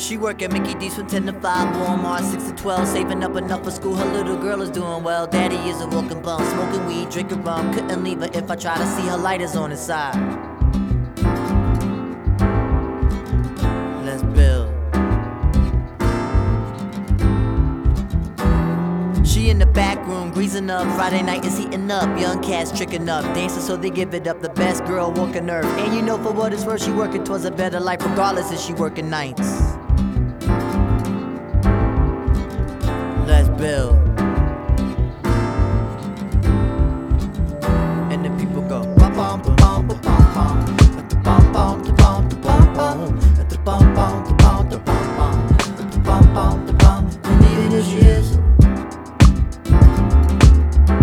She work at Mickey D's from 10 to 5, Walmart 6 to 12, saving up enough for school. Her little girl is doing well. Daddy is a walking bum, smoking weed, drinking rum. Couldn't leave her if I try to see her lighters on his side. Let's build. She in the back room, greasing up. Friday night is heating up. Young cats tricking up, dancing so they give it up. The best girl walking earth. And you know for what it's worth, she working towards a better life, regardless if she working nights. Let's build.